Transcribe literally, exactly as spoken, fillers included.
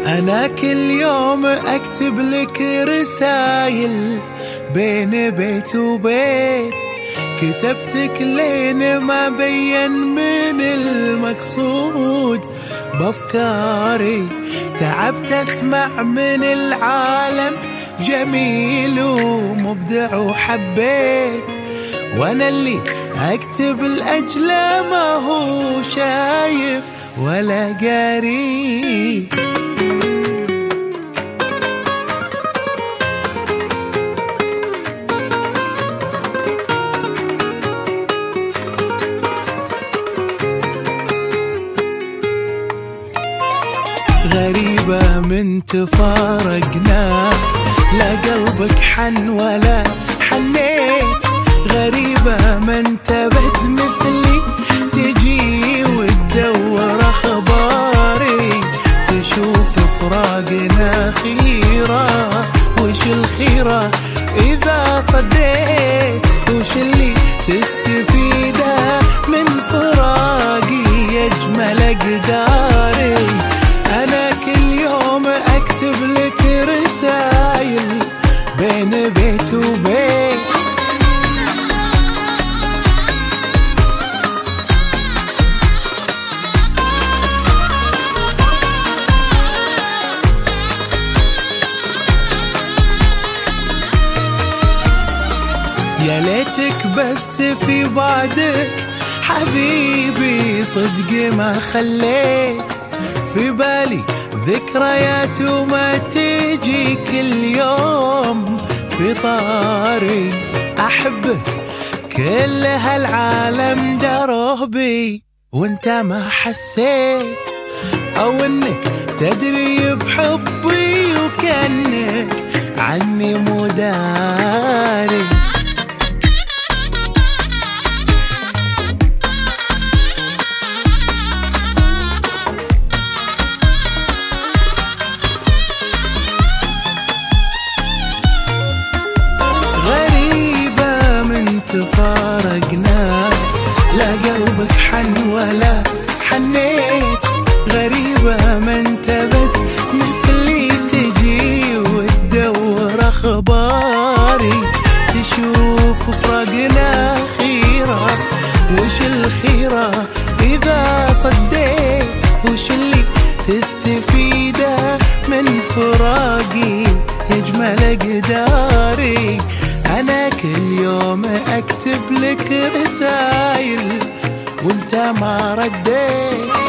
أنا كل يوم أكتب لك رسايل بين بيت وبيت، كتبتك لين ما بين من المقصود بأفكاري. تعبت أسمع من العالم جميل ومبدع وحبيت، وأنا اللي أكتب لأجله ما هو شايف ولا قاري. غريبة من تفارقنا، لا قلبك حن ولا حنيت. غريبة من تبد مثلي، تجي وتدور أخباري، تشوف فراقنا خيرة. وش الخيرة إذا صديت؟ وش اللي تستفيده من فراقي يجمل أقداري؟ أنا كل يوم أكتب لك رسايل بين بيت وبيت. يا ليتك بس في بعدك حبيبي، صدق ما خليت في بالي ذكريات وما تجي كل يوم في طاري. أحبك كل هالعالم دروبي وانت ما حسيت، أو انك تدري بحبي وكأنك عني مو داري. تفارقنا، لا قلبك حن ولا حنيت. غريبة من تبت مثلي، تجي وتدور أخباري، تشوف فراقنا خيرة. وش الخيرة إذا صديت؟ وش اللي تستفيده من فراقي يجمل أقداري؟ أنا كل يوم أكتب لك رسايل وانت ما رديت.